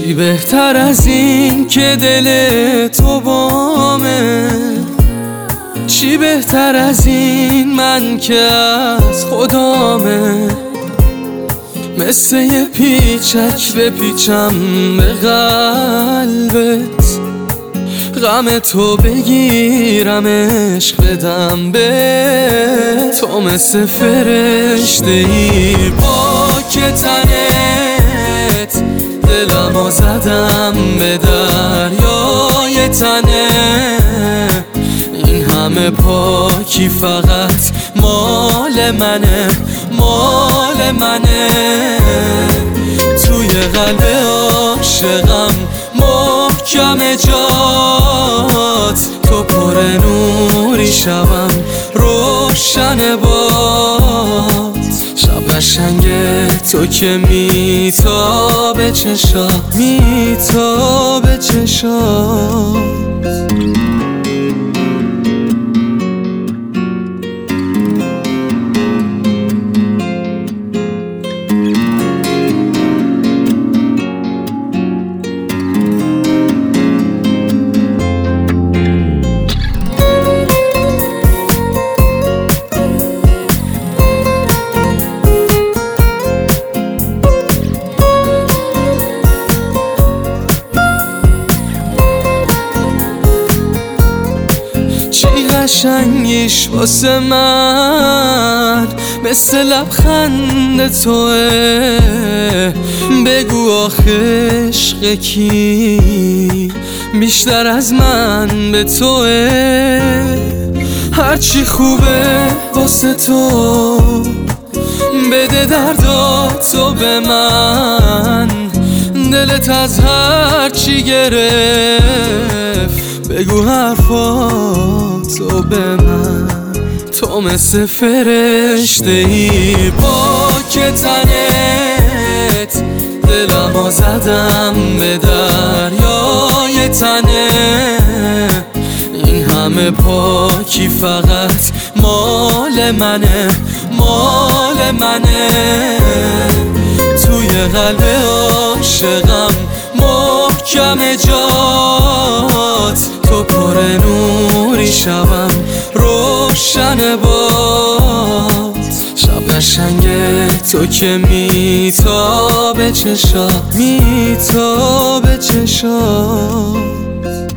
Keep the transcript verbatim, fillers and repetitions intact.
چی بهتر از این که دل تو بامه؟ چی بهتر از این من که از خدامه؟ مثل یه پیچک بپیچم به قلبت، غم تو بگیرم عشق بدم به تو. مثل فرشته ای پاک تنت، دلمو زدم به دریای تنه. این همه پاکی فقط مال منه، مال منه. توی قلب عاشقم محکم جات، تو پر نوری شبم روشن باد. شب قشنگ تو که میتابه چشا، میتابه چشا. قشنگیش واسه من مثل لبخند توه. بگو آخه عشق کی بیشتر از من به توه؟ هرچی خوبه واسه تو بده درداتو به من. دلت از هرچی گرفت بگو حرفاتو به من. تو مثل فرشته ای پاک تنت، دلمو زدم به دریای تنه. این همه پاکی فقط مال منه، مال منه. توی قلب عاشقم محکم جات، تو پر نوری شبم روشن باد. شب قشنگ تو که میتابه چشا، میتابه چشا.